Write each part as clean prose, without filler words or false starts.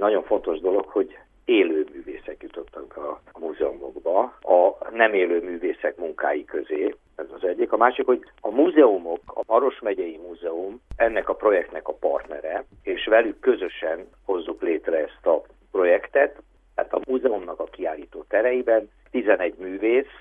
nagyon fontos dolog, hogy élő művészek jutottak a múzeumokba, a nem élő művészek munkái közé. Ez az egyik. A másik, hogy a múzeumok, a Maros megyei Múzeum ennek a projektnek a partnere, és velük közösen hozzuk létre ezt a projektet. Tehát a múzeumnak a kiállító tereiben 11 művész,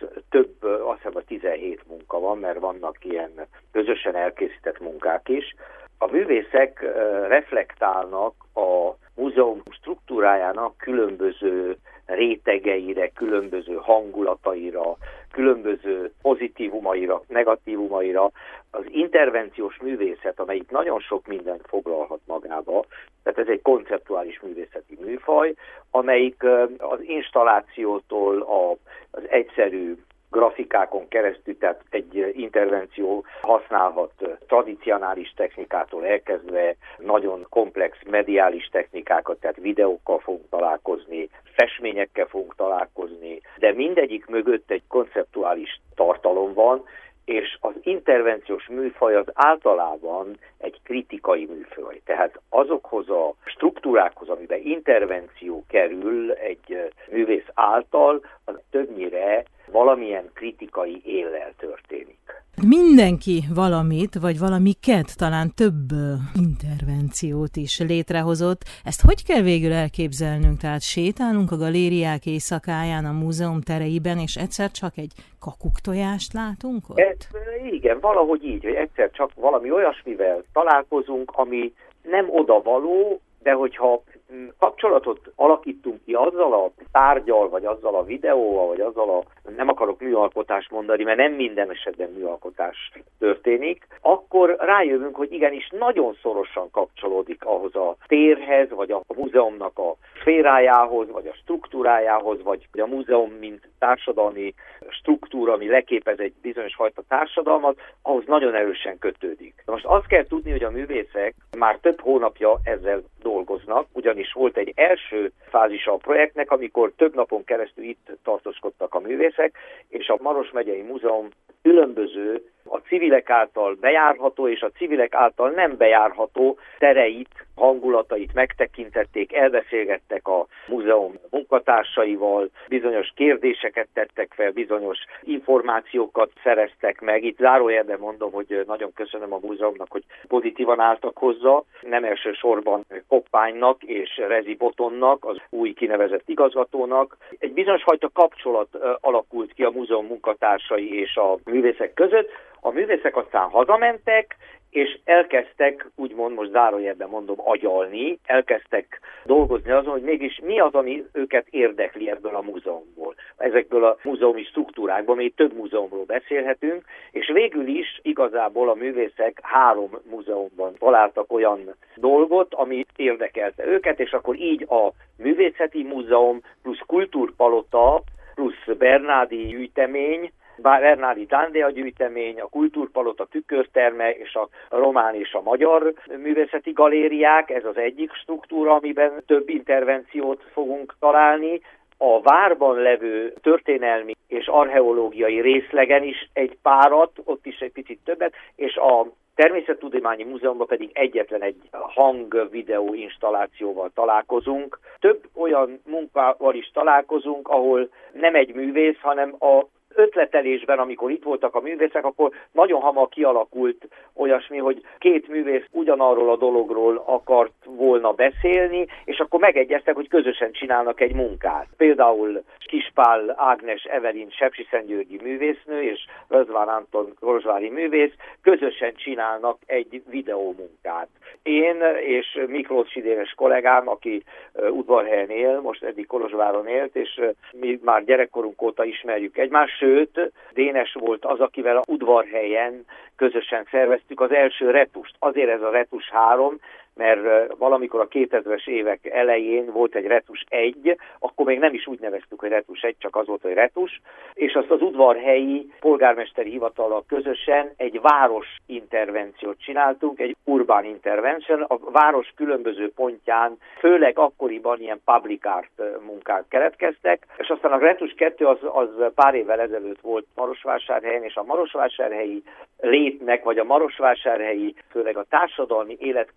azt hiszem, 17 munka van, mert vannak ilyen közösen elkészített munkák is. A művészek reflektálnak a múzeum struktúrájának különböző rétegeire, különböző hangulataira, különböző pozitívumaira, negatívumaira. Az intervenciós művészet, amelyik nagyon sok mindent foglalhat magába, tehát ez egy konceptuális művészeti műfaj, amelyik az installációtól az egyszerű grafikákon keresztül, tehát egy intervenció használhat tradicionális technikától elkezdve nagyon komplex mediális technikákat, tehát videókkal fogunk találkozni, festményekkel fogunk találkozni, de mindegyik mögött egy konceptuális tartalom van, és az intervenciós műfaj az általában egy kritikai műfaj. Tehát azokhoz a struktúrákhoz, amiben intervenció kerül egy művész által, az többnyire valamilyen kritikai éllel történik. Mindenki valamit, vagy valamiket, talán több intervenciót is létrehozott. Ezt hogy kell végül elképzelnünk? Tehát sétálunk a galériák éjszakáján a múzeum tereiben, és egyszer csak egy kakuktojást látunk ott? Igen, valahogy így, hogy egyszer csak valami olyasmivel találkozunk, ami nem odavaló, de hogyha kapcsolatot alakítunk ki azzal a tárgyal, vagy azzal a videóval, vagy azzal nem akarok műalkotást mondani, mert nem minden esetben műalkotás történik, akkor rájövünk, hogy igenis nagyon szorosan kapcsolódik ahhoz a térhez, vagy a múzeumnak a szférájához, vagy a struktúrájához, vagy a múzeum, mint társadalmi struktúra, ami leképez egy bizonyos fajta társadalmat, ahhoz nagyon erősen kötődik. Most azt kell tudni, hogy a művészek már több hónapja ezzel dolgoznak, ugyanis volt egy első fázisa a projektnek, amikor több napon keresztül itt tartózkodtak a művészek, és a Maros megyei Múzeum különböző a civilek által bejárható és a civilek által nem bejárható tereit, hangulatait megtekintették, elbeszélgettek a múzeum munkatársaival, bizonyos kérdéseket tettek fel, bizonyos információkat szereztek meg. Itt zárójelben mondom, hogy nagyon köszönöm a múzeumnak, hogy pozitívan álltak hozzá, nem elsősorban Koppánynak és Rezi Botonnak, az új kinevezett igazgatónak. Egy bizonyos fajta kapcsolat alakult ki a múzeum munkatársai és a művészek között. A művészek aztán hazamentek, és elkezdtek, úgymond most zárójelben mondom, agyalni, elkezdtek dolgozni azon, hogy mégis mi az, ami őket érdekli ebből a múzeumból, ezekből a múzeumi struktúrákból, még több múzeumról beszélhetünk, és végül is igazából a művészek 3 múzeumban találtak olyan dolgot, ami érdekelte őket, és akkor így a Művészeti Múzeum plusz Kultúrpalota plusz Bernádi gyűjtemény, Bernádi Dándea gyűjtemény, a Kultúrpalota tükörterme és a román és a magyar művészeti galériák, ez az egyik struktúra, amiben több intervenciót fogunk találni. A várban levő történelmi és archeológiai részlegen is egy párat, ott is egy picit többet, és a Természettudományi Múzeumban pedig egyetlen egy hang-videó installációval találkozunk. Több olyan munkával is találkozunk, ahol nem egy művész, hanem a ötletelésben, amikor itt voltak a művészek, akkor nagyon hamar kialakult olyasmi, hogy 2 művész ugyanarról a dologról akart volna beszélni, és akkor megegyeztek, hogy közösen csinálnak egy munkát. Például Kispál Ágnes Evelin sepsiszentgyörgyi művésznő és Röszván Anton kolozsvári művész közösen csinálnak egy videómunkát. Én és Miklós Dénes kollégám, aki Udvarhelyen él, most eddig Kolozsváron élt, és mi már gyerekkorunk óta ismerjük egymást, sőt, Dénes volt az, akivel a Udvarhelyen közösen szerveztük az első retust. Azért ez a retus 3, mert valamikor a 2000-es évek elején volt egy retus 1, akkor még nem is úgy neveztük, hogy retus 1, csak az volt, hogy retus, és azt az udvarhelyi polgármesteri hivatallal közösen egy város intervenciót csináltunk, egy urban intervention, a város különböző pontján, főleg akkoriban ilyen public art munkák keletkeztek, és aztán a retus 2 az pár évvel ezelőtt volt Marosvásárhelyen, és a marosvásárhelyi létnek, vagy a marosvásárhelyi, főleg a társadalmi élet különböző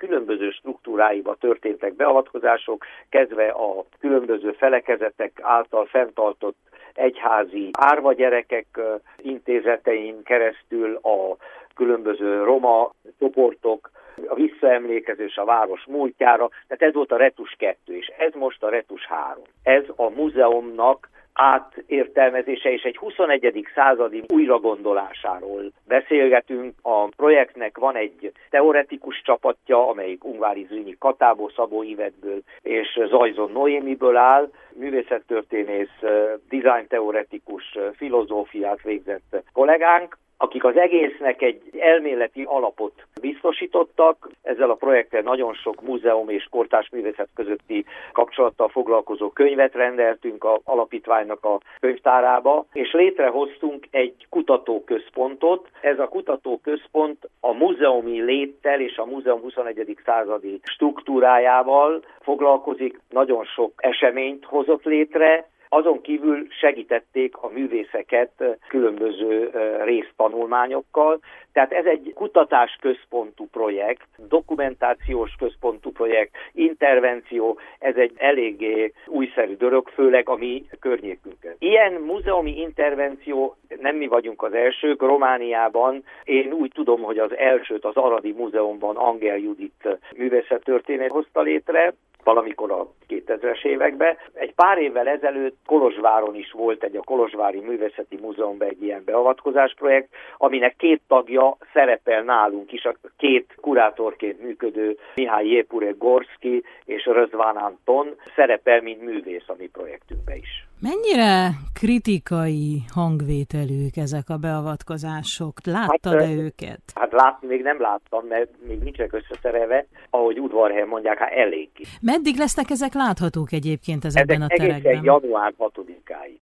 különböző struktúráiba történtek beavatkozások, kezdve a különböző felekezetek által fenntartott egyházi árva gyerekek intézetein keresztül a különböző roma csoportok, a visszaemlékezés a város múltjára, tehát ez volt a Retus 2, és ez most a Retus 3. Ez a múzeumnak átértelmezése és egy 21. századi újragondolásáról beszélgetünk. A projektnek van egy teoretikus csapatja, amelyik Ungvári Zrínyi Katából, Szabó Ivetből és Zajzon Noémiből áll, művészettörténész, dizájnteoretikus, filozófiát végzett kollégánk, akik az egésznek egy elméleti alapot biztosítottak. Ezzel a projekttel nagyon sok múzeum és kortárs művészet közötti kapcsolattal foglalkozó könyvet rendeltünk az alapítványnak a könyvtárába, és létrehoztunk egy kutatóközpontot. Ez a kutatóközpont a múzeumi léttel és a múzeum 21. századi struktúrájával foglalkozik, nagyon sok eseményt hozott létre. Azon kívül segítették a művészeket különböző résztanulmányokkal. Tehát ez egy kutatásközpontú projekt, dokumentációs központú projekt, intervenció, ez egy eléggé újszerű dolog, főleg a mi környékünkön. Ilyen múzeumi intervenció, nem mi vagyunk az elsők, Romániában én úgy tudom, hogy az elsőt az Aradi Múzeumban Angel Judit művészettörténet hozta létre, valamikor a 2000-es években. Egy pár évvel ezelőtt Kolozsváron is volt a Kolozsvári Művészeti Múzeumban egy ilyen beavatkozásprojekt, aminek 2 tagja szerepel nálunk is, a 2 kurátorként működő Mihály Jépurek-Gorszki és Rözván Anton szerepel, mint művész a mi projektünkben is. Mennyire kritikai hangvételűk ezek a beavatkozások? Láttad-e őket? Hát látni még nem láttam, mert még nincsenek összeszerelve, ahogy udvarhelyen mondják, eléggé. Meddig lesznek ezek láthatók egyébként ezekben a terekben? Egészen január 6-áig.